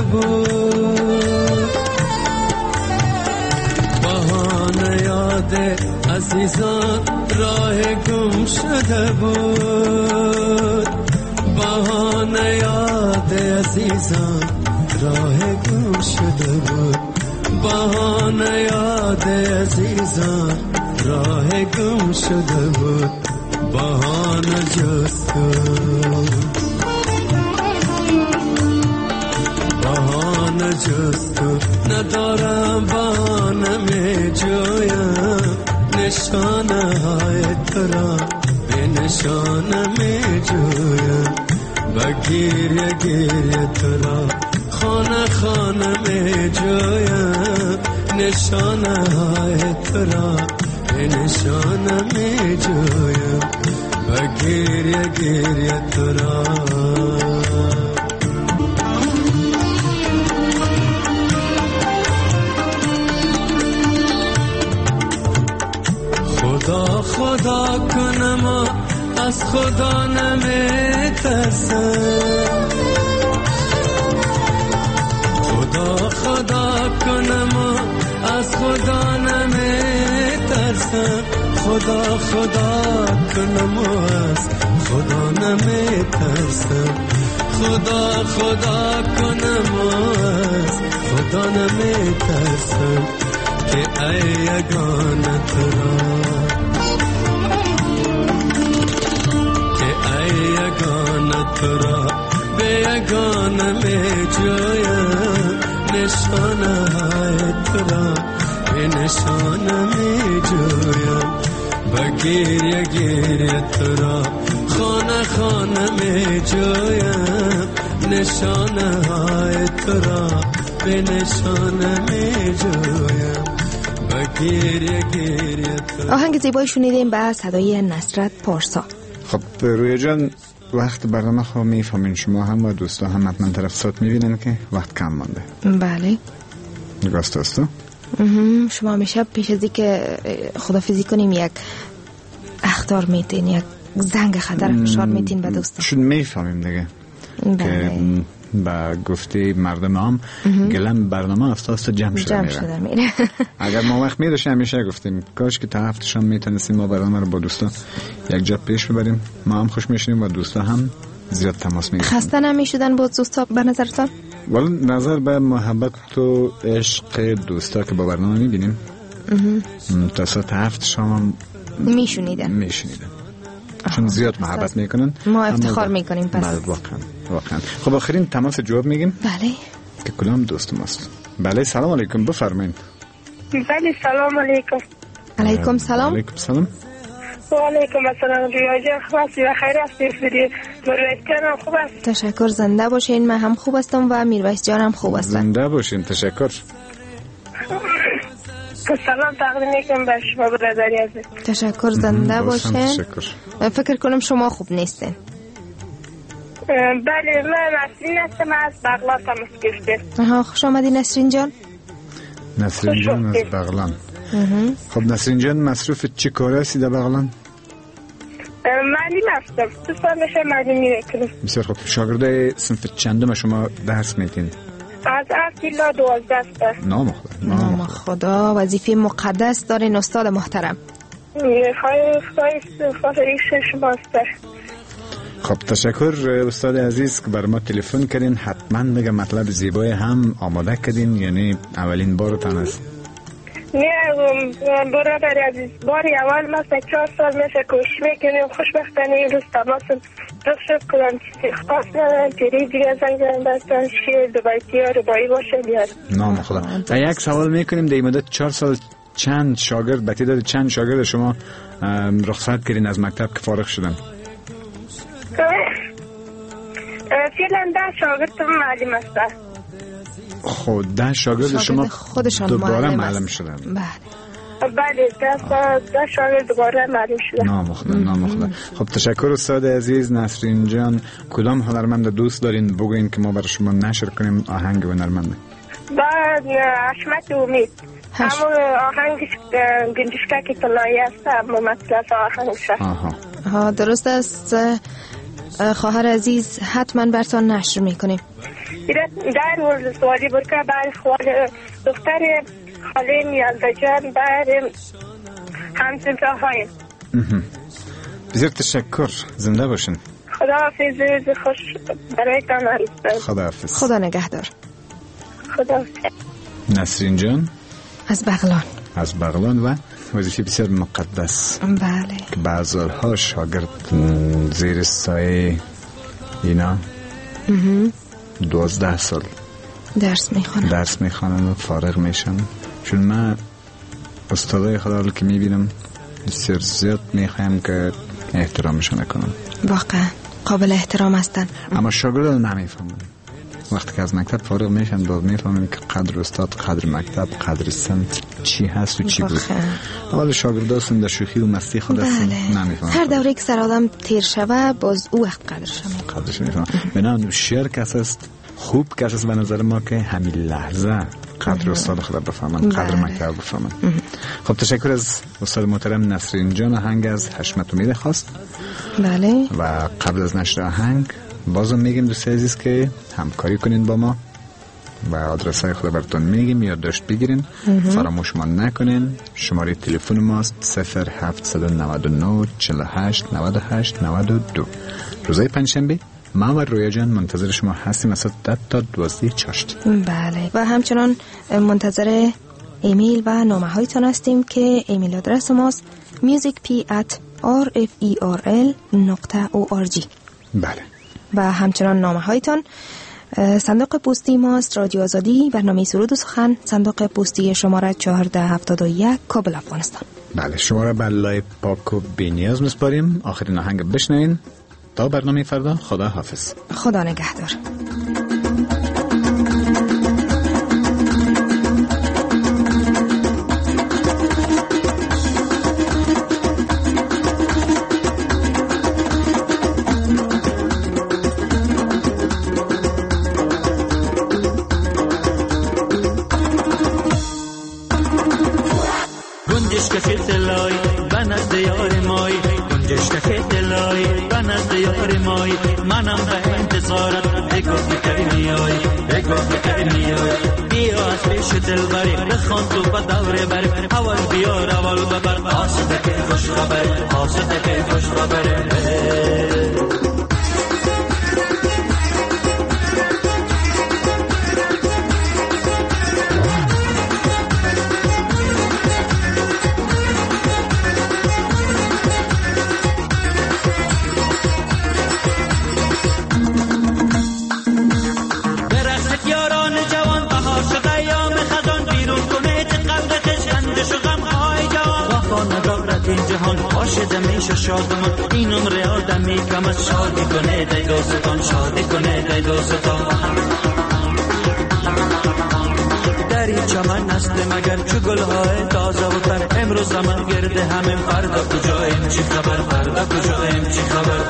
بود، بهانه یاد عزیزان راه گم شده بود، بهانه یاد عزیزان راه گم شده بود، بهانه یاد عزیزان راه گم شده بود، بهانه جستو بهانه جستو ندارم، بهانه می جویم نشانه های تو را به نشانه می جویم، و گریه گریه تو را خانه خانه می جویم، نشانه های تو را به نشانه می جویم، و گریه گریه تو را. خدا خدا کنم از خدا نمی ترسم، خدا خدا کنم از خدا نمی ترسم، خدا خدا کنم از خدا نمی ترسم، خدا خدا کنم از خدا نمی ترسم، که ای یگانه تو را، که ای یگانه تو را به یگانه می جویم، نشانه های تو را به نشانه می جویم، و گریه گریه تو را خانه خانه می جویم، نشانه های تو را به نشانه می جویم و گریه گریه تو. آهنگ زیبایی شنیدیم به صدای نصرت پارسا. خب رویا جان، وقت برنامه خواهم میفهمین شما هم و دوستا هم حتما طرف سات میبینن که وقت کم مانده. بله نگاست دوستو شما همیشه پیش از که خدافزی کنیم یک اخطار میتین، یک زنگ خطر فشار میتین به دوستا. شد میفهمیم دیگه که با گفته مردم هم گلم برنامه افتاست جمع شده جمع میره, شده میره. اگر ما وقت میداشت همیشه گفتیم کاش که تا هفته شام میتونستیم ما برنامه رو با دوستا یک جا پیش ببریم، ما هم خوش میشنیم و دوستا هم زیاد تماس میگیریم. خسته نمیشدن با دوستا به نظرتان؟ ولی نظر به محبت و عشق دوستا که با برنامه میبینیم تا ساعت هفت شام هم میشنیدن میشنیدن چون زیاد محبت میکنن. ما افتخار میکنیم پس. واقعا واقعا. خب آخرین تماس جواب میگیم. بله که کلام دوست ماست. بله سلام علیکم بفرمایید. بله سلام علیکم. علیکم سلام. علیکم سلام. و علیکم السلام. ریاضی خواستی و خیر هستی بدید. میرویس جانم خوب است. تشکر، زنده باشین. من هم خوب هستم و میرویس جانم خوب است. زنده باشین. تشکر. سلام تقدیم میکنم به شما برادری عزیز. تشکر، زنده باشین. تشکر. فکر کنم شما خوب نیستین. بله من نسرین هستم از بغلان تماس گرفتم. آها خوش آمدی نسرین جان. نسرین جان از بغلان. خب نسرین جان مصروف چی کار هستی در بغلان؟ معلم هستم. تو سال میشه معلمی میکنم. بسیار خوب. شاگرده صنف چندم شما درس میتین؟ از هفت الی دوازده است. نام خدا. نام خدا. وظیفه مقدس دارین استاد محترم. خواهی خواهی شما است. خب تشکر استاد عزیز که بر ما تلفن کردین. حتما میگه مطلب زیبای هم آماده کردین، یعنی اولین بارتان است. نه برادر عزیز، باری اول ما سه چهار سال میشه کوشش میکنیم. خوشبختانه این روز تماس داشت کنم که خواست ندارم تیری دیگه زنگ زنم دستان شیر دوبایتی ها رو بایی باشه بیاد. نام خدا. و یک سوال میکنیم در مدت چهار سال چند شاگرد به تعداد چند شاگرد شما رخصت کردین از مکتب که فارغ شدن؟ فعلا ده شاگرد معلم هستن. خود ده شاگرد شما دوباره معلم شدن؟ بله بله ده شاگرد دوباره معلم شدن. نام خدا نام خدا. خب تشکر استاد عزیز. نسرین جان کدام هنرمند دوست دارین بگوین که ما برای شما نشر کنیم آهنگ هنرمند؟ بعد حشمت امید همون آهنگ گنجشکه که طلایی هست همون مطلب آهنگش. آها ها درست است خواهر عزیز، حتما برتان نشر میکنیم. در ورد سوالی برکه بر خوال دختر خاله یلده جان بر همسنفه های. بسیار تشکر، زنده باشین. خدا حافظ. خوش برای تان. خدا حافظ. خدا نگهدار. خدا حافظ. نسرین جان از بغلان. از بغلان و وظیفه بسیار مقدس. بله که بعضالها شاگرد زیر سایه اینا دوازده سال درس میخوانن درس میخوانن و فارغ میشن. چون من استادای خدا رو که میبینم بسیار زیاد میخوایم که احترامشون کنم. واقعا قابل احترام هستن، اما شاگردان نمیفهمن. وقتی که از مکتب فارغ میشن باز میفهمن که قدر استاد، قدر مکتب، قدر سنت چی هست و چی بود. اول شاگردا هستن در شوخی و مستی خود هستن. بله. نمیفهمن. هر دوره که سر آدم تیر شوه باز او وقت قدرش میفهمن. قدرش میفهمن. بنابراین شعر کس است، خوب کس است به نظر ما که همین لحظه قدر استاد خود بفهمن، قدر مکتب بفهمن. خب تشکر از استاد محترم نسرین جان. آهنگ از حشمت امید خواست. بله. و قبل از نشر آهنگ بازم میگیم دوستان عزیز که همکاری کنین با ما و آدرس های خود براتون میگیم، یادداشت بگیرین. فراموش ما نکنین. شماره تلفن ماست صفر هفت نه نه چهل و هشت نود و هشت نود و دو. روزای پنجشنبه ما و رویا جان منتظر شما هستیم از ساعت ده تا دوازده چاشت. بله و همچنان منتظر ایمیل و نامه هایتان هستیم که ایمیل آدرس ماست musicp at r f e r l نقطه org. بله و همچنان نامه هایتان. صندوق پستی ماست رادیو آزادی، برنامه سرود و سخن، صندوق پستی شماره چهارده هفتاد و یک کابل افغانستان. بله شما را به لای پاک و بی‌نیاز میسپاریم. آخرین آهنگ بشنوین تا برنامه فردا. خدا حافظ. خدا نگهدار. دیار مای منم به انتظارت بگو کی میای بگو کی میای بیا از پیش دلبری بخوان تو با دور بر اول بیار اول ببر آسده که خوش خبر آسده که خوش خبر میشه شادمان این عمر آدمی کم از شادی کنه دای دوستان شادی کنه دای دوستان در این چمن است مگر چو گلهای تازه و تر امروز من گرده همه فردا کجاییم چی خبر فردا کجاییم چی خبر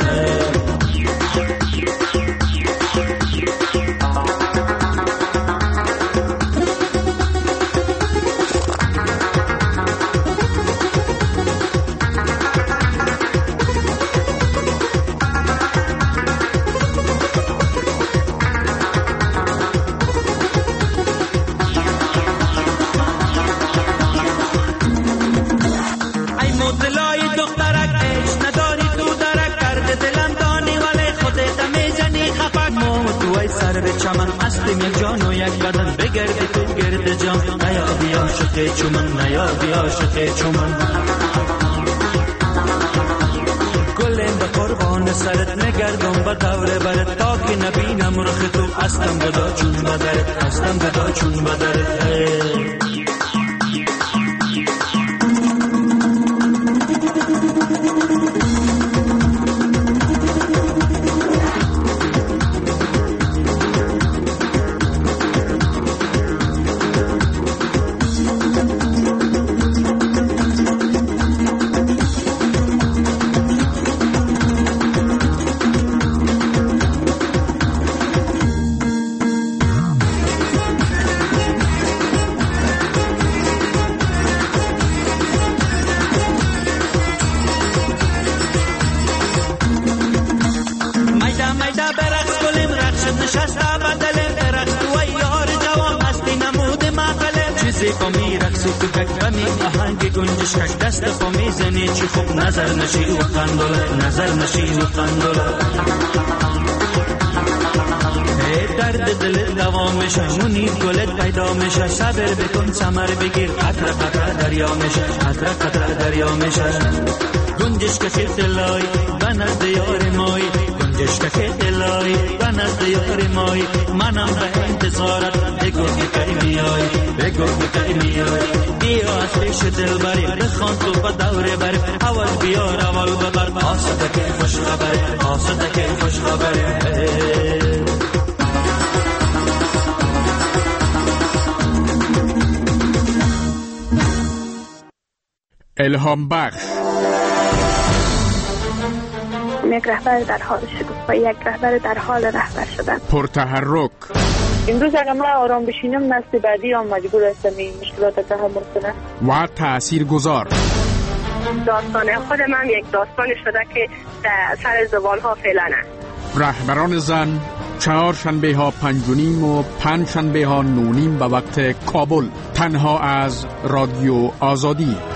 چومن نیا بیا شته چومن گلم به قربان سرت نگردم به دور برت تا که نبینم رخ تو هستم بدا چون بدرت هستم بدا چون بدرت چی خوب نظر نشی و قندوله نظر نشی و قندوله درد دل دوام میشه منید گلت پیدا میشه صبر بکن ثمر بگیر قطره قطره دریا میشه قطره قطره دریا میشه گنجش که دلای بن از دیار مای گنجش که دلای بن از دیار مای منم به انتظارت بگو کی میای بگو کی میای بیا از پیش دلبری بخوان تو با دور بر اول بیار اول ببر آسده که خوش خبر آسده که خوش خبر الهام بخش یک رهبر در حال شکوفایی یک رهبر در حال رهبر شدن پرتحرک امروز اگر ما آرام بشینم نسل بعدی هم مجبور هستم این مشکلات تحمل کنم و تاثیرگذار داستان خود من یک داستانی شده که سر زوال ها فعلا است رهبران زن چهار شنبه ها پنج و نیم و پنج شنبه ها نونیم به وقت کابل تنها از رادیو آزادی.